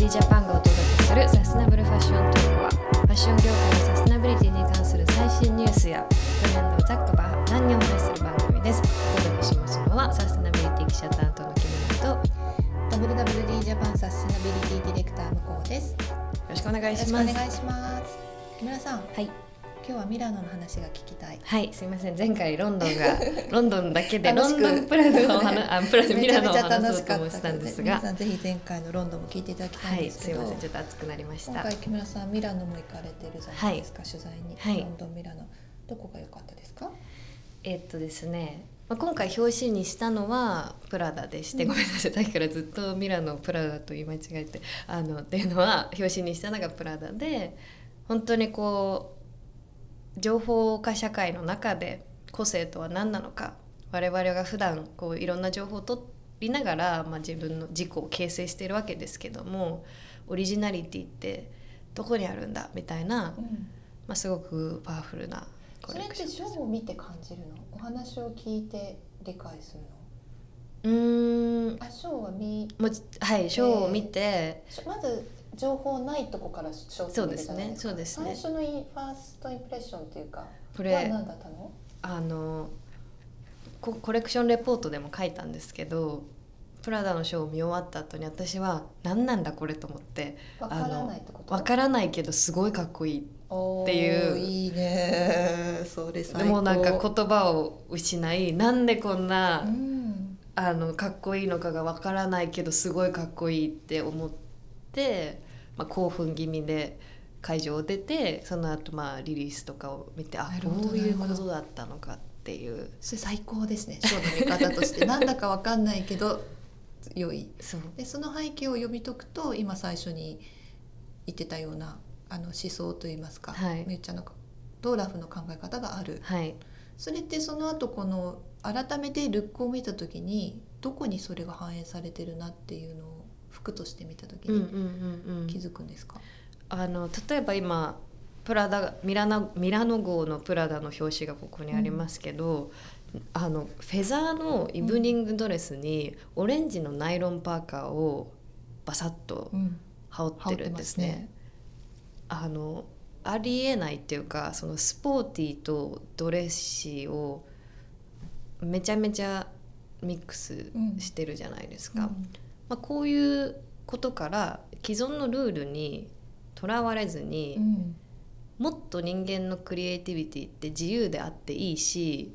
ージャパンがお届けするサステナブルファッショントークは、ファッション業界のサステナビリティに関する最新ニュースやトレンドをざっくば何にお話しする番組です。お届けしますのはサステナビリティ記者担当の木村と WWD ジャパンサステナビリティディレクター向こうです。よよろしくお願いします。 ろしくお願いします。木村さん、 はい、 今日はミラノの話が聞きたい。 はい、すいません。前回ロンドンだけでロ楽しくンドンプラダの話、プラダミラノをめちゃめちゃ楽話そうとしかったもしたんですが、 皆さんぜひ前回のロンドンも聞いていただきたいんはい、 ですけど、 すいません。ちょっと熱くなりました。 今回木村さんミラノも行かれてるじゃないですか、取材に、 はい、 ロンドンミラノどこが良かったですか？ ですね、今回表紙にしたのはプラダでして、ごめんなさい、さっきからずっとミラノをプラダと言い間違えてっていうのは、表紙にしたのがプラダで、本当にこう情報化社会の中で個性とは何なのか、我々が普段こういろんな情報を取りながら、自分の自己を形成しているわけですけども、オリジナリティってどこにあるんだみたいな、すごくパワフルなコレクションです。 それってショーを見て感じるの？お話を聞いて理解するの？ショーははい、ショーを見て、 まず情報ないとこからショーって見るじゃないですか。 そうですね。 最初のファーストインプレッションっていうか、 これは何だったの？ コレクションレポートでも書いたんですけど、プラダのショーを見終わった後に私は何なんだこれと思って、 わからないってこと？ わからないけどすごいかっこいいっていう。 いいね、それ最高。 でもなんか言葉を失い、なんでこんな、かっこいいのかがわからないけどすごいかっこいいって思って、興奮気味で会場を出て、その後リリースとかを見て、こういうことだったのかっていう。 それ最高ですね、ショーの見方としてなんだか分かんないけど良い。その背景を読み解くと、今最初に言ってたような思想といいますか、みゆちゃんのとラフの考え方がある、それってその後この改めてルックを見た時にどこにそれが反映されてるなっていうのを服として見た時に気づくんですか？ 例えば今ミラノ号のプラダの表紙がここにありますけど、フェザーのイブニングドレスにオレンジのナイロンパーカーをバサッと羽織ってるんですね。ありえないっていうか、そのスポーティーとドレッシーをめちゃめちゃミックスしてるじゃないですか。こういうことから既存のルールにとらわれずに、もっと人間のクリエイティビティって自由であっていいし、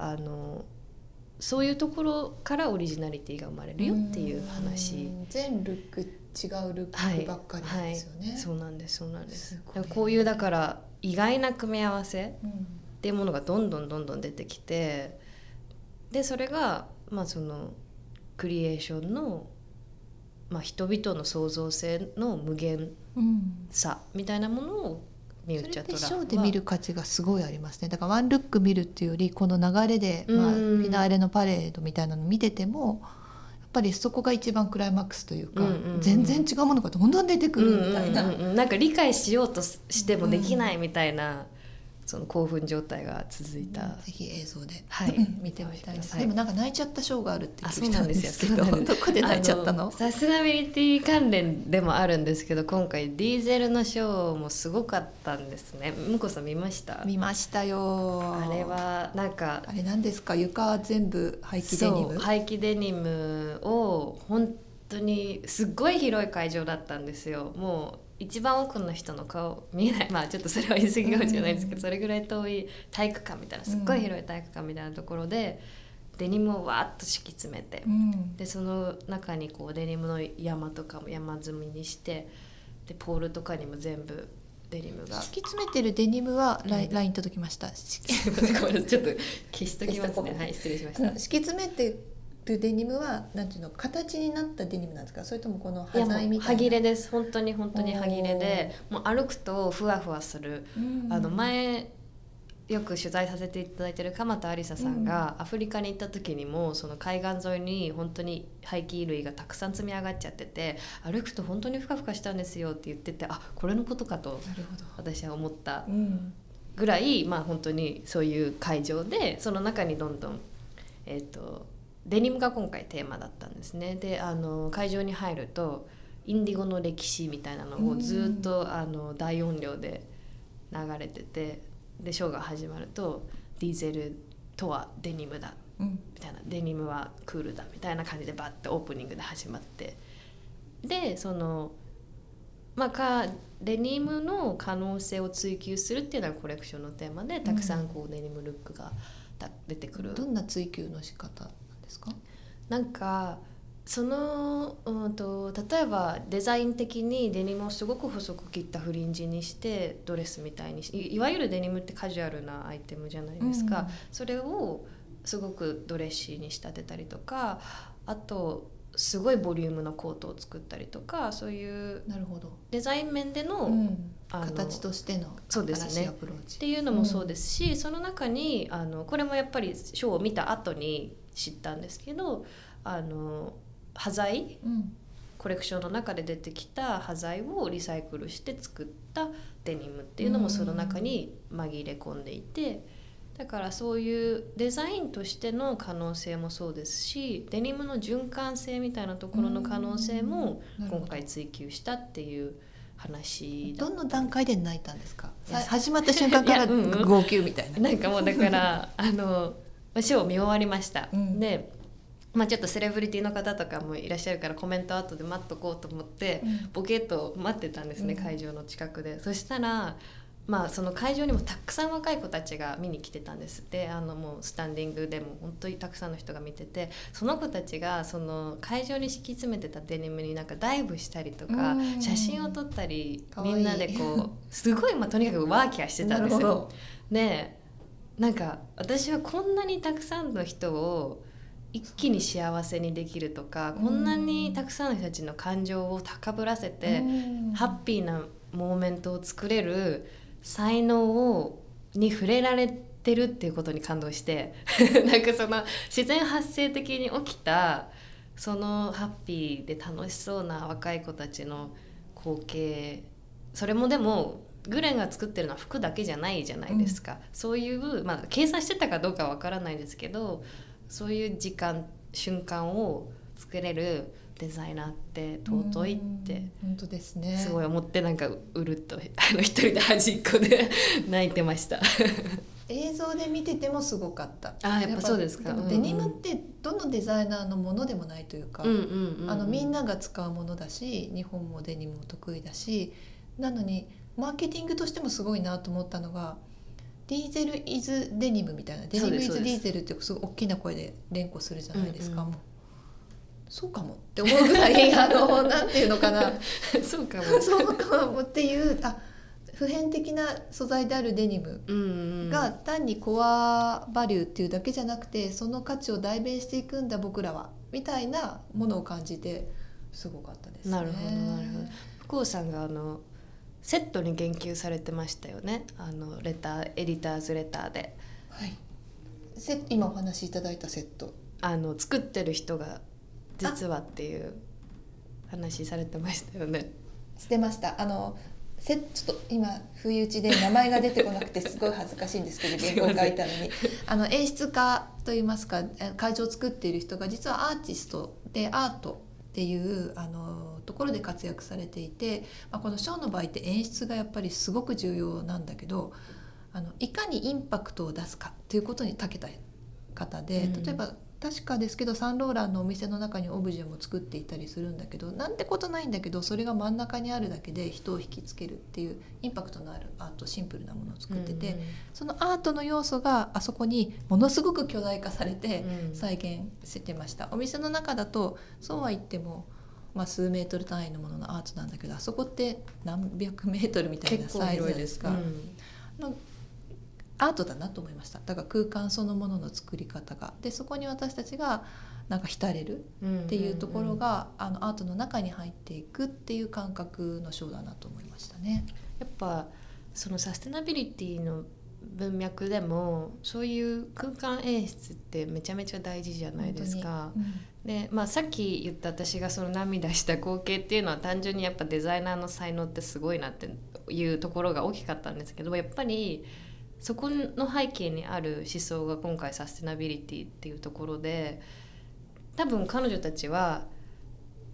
そういうところからオリジナリティが生まれるよっていう話。 全ルック違うルックばっかりなんですよね。 そうなんです。こういうだから意外な組み合わせっていうものがどんどん出てきて、でそれがそのクリエーションの、人々の創造性の無限さみたいなものをミューチャトラは、 それってショーで見る価値がすごいありますね。だからワンルック見るっていうより、この流れで、フィナーレのパレードみたいなの見てても、やっぱりそこが一番クライマックスというか、全然違うものがどんどん出てくるみたいな、 なんか理解しようとしてもできないみたいな、その興奮状態が続いた。 ぜひ映像で、見てみたいです。でもなんか泣いちゃったショーがあるって聞いたんですけど、どこで泣いちゃったの？ サステナビリティ関連でもあるんですけど、今回ディーゼルのショーもすごかったんですね。向こうさん見ました？ 見ましたよ。 あれはなんか、 あれ何ですか？床全部廃棄デニム？ 廃棄デニムを本当にすっごい広い会場だったんですよ。もう一番多くの人の顔見えない、ちょっとそれは言い過ぎかもしれないですけど、それぐらい遠い体育館みたいな、すっごい広い体育館みたいなところで、デニムをわーっと敷き詰めて、でその中にこうデニムの山とかも山積みにして、でポールとかにも全部デニムが敷き詰めてるデニムはLINE 届きました。 ちょっと消しときますね。はい、失礼しました。 敷き詰めてるデニムはなんていうの、形になったデニムなんですか？それともこの端材みたいな？ 歯切れです。本当に歯切れで、もう歩くとふわふわする。前よく取材させていただいている鎌田有沙さんがアフリカに行った時にも、その海岸沿いに本当に廃棄衣類がたくさん積み上がっちゃってて、歩くと本当にふかふかしたんですよって言ってて、これのことかと私は思ったぐらい、本当にそういう会場で、その中にどんどんデニムが今回テーマだったんですね。で会場に入るとインディゴの歴史みたいなのをずっと大音量で流れてて、でショーが始まるとディーゼルとはデニムだみたいな、デニムはクールだみたいな感じでバッてオープニングで始まって、でそのデニムの可能性を追求するっていうのがコレクションのテーマで、たくさんこうデニムルックが出てくる。 どんな追求の仕方なんですか？ なんかその、例えばデザイン的にデニムをすごく細く切ったフリンジにしてドレスみたいにいわゆるデニムってカジュアルなアイテムじゃないですか、それをすごくドレッシーに仕立てたりとか、あとすごいボリュームのコートを作ったりとか、そういうデザイン面での、 形としての新しいアプローチっていうのもそうですし、その中にこれもやっぱりショーを見た後に知ったんですけど、端材、コレクションの中で出てきた端材をリサイクルして作ったデニムっていうのもその中に紛れ込んでいて、だからそういうデザインとしての可能性もそうですし、デニムの循環性みたいなところの可能性も今回追求したっていう話だ。 どの段階で泣いたんですか？始まった瞬間から号泣みたいな。 なんかもうだからショー見終わりました、でちょっとセレブリティの方とかもいらっしゃるからコメント後で待っとこうと思って、ボケっと待ってたんですね、会場の近くで。そしたらその会場にもたくさん若い子たちが見に来てたんです。でもうスタンディングでも本当にたくさんの人が見てて、その子たちがその会場に敷き詰めてたデニムになんかダイブしたりとか、写真を撮ったり、みんなでこうすごいとにかくワーキャーしてたんですよ。でなんか私はこんなにたくさんの人を一気に幸せにできるとか、こんなにたくさんの人たちの感情を高ぶらせてハッピーなモーメントを作れる才能に触れられてるっていうことに感動してなんかその自然発生的に起きたそのハッピーで楽しそうな若い子たちの光景、それもでもグレンが作ってるのは服だけじゃないじゃないですか、そういう、計算してたかどうかわからないですけど、そういう瞬間を作れるデザイナーって尊いって本当ですね、 すごい思って、なんかうるっと一人で端っこで泣いてました映像で見ててもすごかった。 やっぱそうですか。 デニムってどのデザイナーのものでもないというか、みんなが使うものだし、日本もデニムも得意だし、なのにマーケティングとしてもすごいなと思ったのが、ディーゼルイズデニムみたいな、デニムイズディーゼルってすごい大きな声で連呼するじゃないですか、もうそうかもって思うぐらいなんていうのかなそうかもっていう普遍的な素材であるデニムが単にコアバリューっていうだけじゃなくて、その価値を代弁していくんだ僕らはみたいなものを感じてすごかったですね。 なるほどなるほど。福尾さんがセットに言及されてましたよね、エディターズレターで。 はい、今お話しいただいたセット、 作ってる人が実はっていう話されてましたよね。 してました。ちょっと今不意打ちで名前が出てこなくてすごい恥ずかしいんですけど原稿書いたのに演出家といいますか、会場を作っている人が実はアーティストでアートっていうところで活躍されていて、このショーの場合って演出がやっぱりすごく重要なんだけど、いかにインパクトを出すかということに長けた方で、例えば確かですけどサンローランのお店の中にオブジェも作っていたりするんだけど、なんてことないんだけどそれが真ん中にあるだけで人を引きつけるっていうインパクトのあるアート、シンプルなものを作ってて、そのアートの要素があそこにものすごく巨大化されて再現してました。お店の中だとそうは言っても数メートル単位のもののアートなんだけど、あそこって何百メートルみたいなサイズですか。アートだなと思いました。だから空間そのものの作り方がで、そこに私たちがなんか浸れるっていうところが、アートの中に入っていくっていう感覚のショーだなと思いましたね。 やっぱそのサステナビリティの文脈でもそういう空間演出ってめちゃめちゃ大事じゃないですか。で、さっき言った私がその涙した光景っていうのは単純にやっぱデザイナーの才能ってすごいなっていうところが大きかったんですけど、やっぱりそこの背景にある思想が今回サステナビリティっていうところで、多分彼女たちは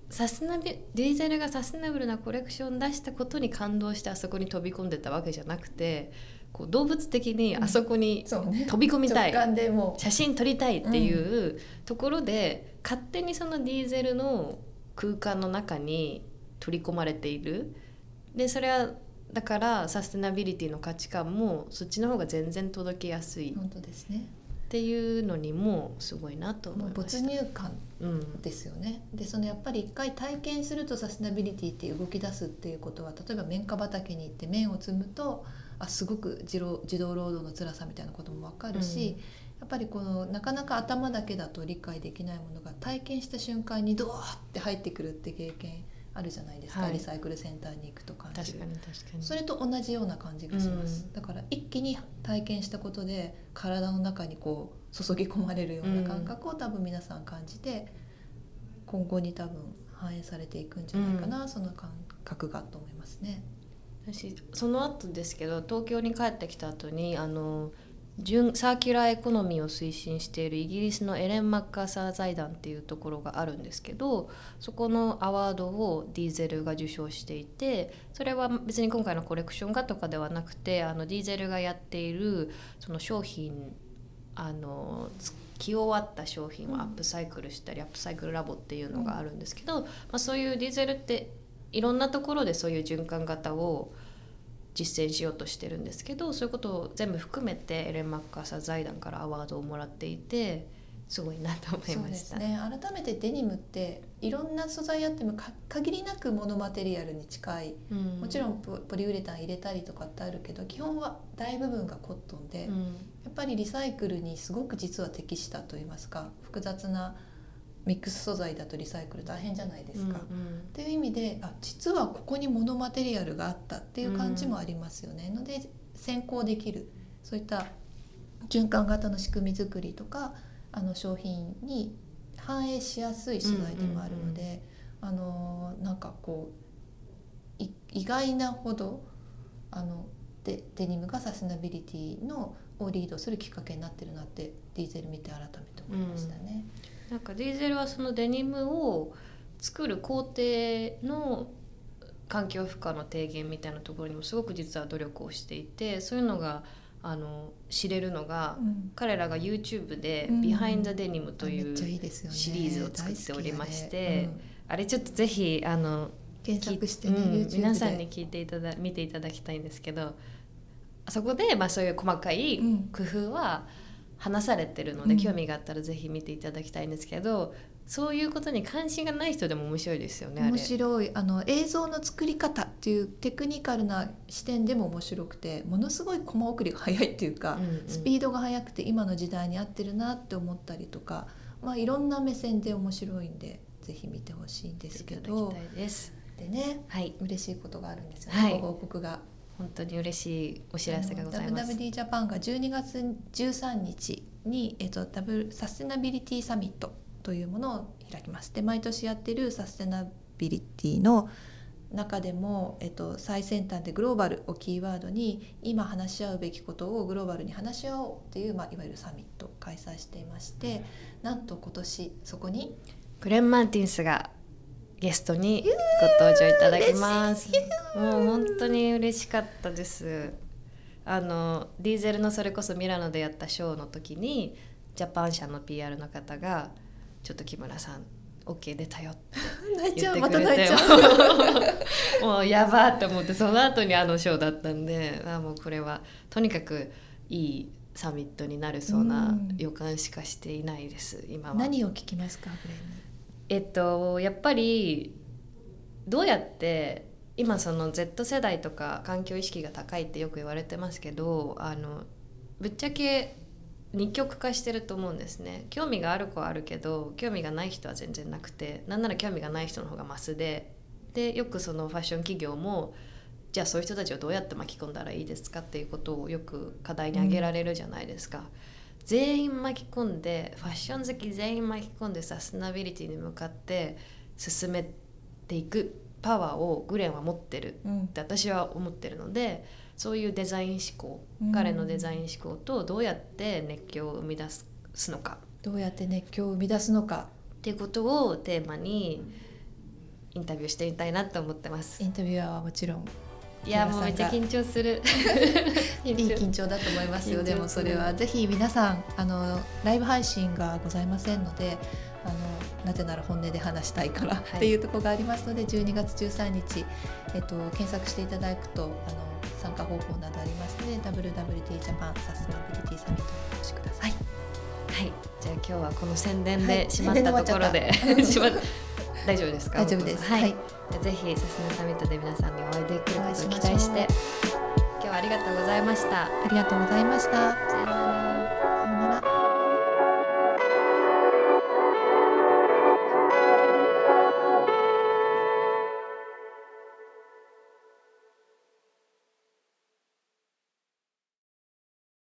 ディーゼルがサステナブルなコレクション出したことに感動してあそこに飛び込んでたわけじゃなくて、こう動物的にあそこに飛び込みたい、 直感でも写真撮りたいっていうところで、勝手にそのディーゼルの空間の中に取り込まれている。でそれはだからサステナビリティの価値観もそっちの方が全然届けやすい。 本当ですね。 っていうのにもすごいなと思いました。 没入感ですよね、でそのやっぱり一回体験するとサステナビリティって動き出すっていうことは、例えば綿花畑に行って綿を摘むとすごく児童労働の辛さみたいなことも分かるし、やっぱりこのなかなか頭だけだと理解できないものが体験した瞬間にドワーって入ってくるって経験あるじゃないですか、はい、リサイクルセンターに行くと感じる。確かにそれと同じような感じがします、だから一気に体験したことで体の中にこう注ぎ込まれるような感覚を多分皆さん感じて、今後に多分反映されていくんじゃないかな、その感覚がと思いますね。 私その後ですけど、東京に帰ってきた後にサーキュラーエコノミーを推進しているイギリスのエレン・マッカーサー財団っていうところがあるんですけど、そこのアワードをディーゼルが受賞していて、それは別に今回のコレクションがとかではなくて、ディーゼルがやっているその商品、着終わった商品をアップサイクルしたり、アップサイクルラボっていうのがあるんですけど、そういうディーゼルっていろんなところでそういう循環型を実践しようとしてるんですけど、そういうことを全部含めてエレン・マッカーサー財団からアワードをもらっていて、すごいなと思いました。そうですね、改めてデニムっていろんな素材あっても限りなくモノマテリアルに近い、もちろんポリウレタン入れたりとかってあるけど、基本は大部分がコットンで、やっぱりリサイクルにすごく実は適したといいますか、複雑なミックス素材だとリサイクル大変じゃないですか、っていう意味で実はここにモノマテリアルがあったっていう感じもありますよね、ので先行できるそういった循環型の仕組み作りとか商品に反映しやすい素材でもあるので、なんかこう意外なほどデニムがサステナビリティをリードするきっかけになってるなってディーゼル見て改めて思いましたね。 なんかディーゼルはそのデニムを作る工程の環境負荷の低減みたいなところにもすごく実は努力をしていて、そういうのが知れるのが、彼らが YouTube で「Behind the Denim」というシリーズを作っておりまして、あれちょっとぜひ検索してね、 皆さんに見ていただきたいんですけど、そこでそういう細かい工夫は話されてるので、興味があったらぜひ見ていただきたいんですけど、そういうことに関心がない人でも面白いですよね。 面白い。映像の作り方っていうテクニカルな視点でも面白くて、ものすごいコマ送りが速いっていうか、スピードが速くて今の時代に合ってるなって思ったりとか、いろんな目線で面白いんでぜひ見てほしいんですけど、でね、嬉しいことがあるんですよね、ご報告が。 本当に嬉しいお知らせがございます。 WWD ジャパンが12月13日に、サステナビリティサミットというものを開きます。で、毎年やってるサステナビリティの中でも、最先端でグローバルをキーワードに今話し合うべきことをグローバルに話し合おうっていう、いわゆるサミットを開催していまして、なんと今年そこにグレン・マーティンスがゲストにご登場いただきます。もう本当に嬉しかったです。ディーゼルのそれこそミラノでやったショーの時にジャパン社の PR の方がちょっと木村さん OK 出たよって言ってくれて、 また泣いちゃうもうやばって思って、その後にショーだったんで、もうこれはとにかくいいサミットになるそうな予感しかしていないです。今は何を聞きますか、グレンに。 やっぱりどうやって今その Z 世代とか環境意識が高いってよく言われてますけど、ぶっちゃけ二極化してると思うんですね。興味がある子はあるけど興味がない人は全然なくて、なんなら興味がない人の方がマスで、よくそのファッション企業もじゃあそういう人たちをどうやって巻き込んだらいいですかっていうことをよく課題に挙げられるじゃないですか。全員巻き込んで、ファッション好き全員巻き込んでサステナビリティに向かって進めていくパワーをグレンは持ってるって私は思ってるので、そういうデザイン思考、彼のデザイン思考とどうやって熱狂を生み出すのか、 どうやって熱狂を生み出すのかっていうことをテーマにインタビューしてみたいなと思ってます。 インタビュアーはもちろん、 いやもうめっちゃ緊張するいい緊張だと思いますよ。でもそれはぜひ皆さんライブ配信がございませんので、なぜなら本音で話したいからっていうところがありますので、12月13日、検索していただくと参加方法などありますので WWD ジャパンサステナビリティサミットにお越しください。 はい、じゃあ今日はこの宣伝でしまったところで、大丈夫ですか？ 大丈夫です。 はい、ぜひサステナサミットで皆さんにお会いできることを期待して、今日はありがとうございました。 ありがとうございました。 さよなら。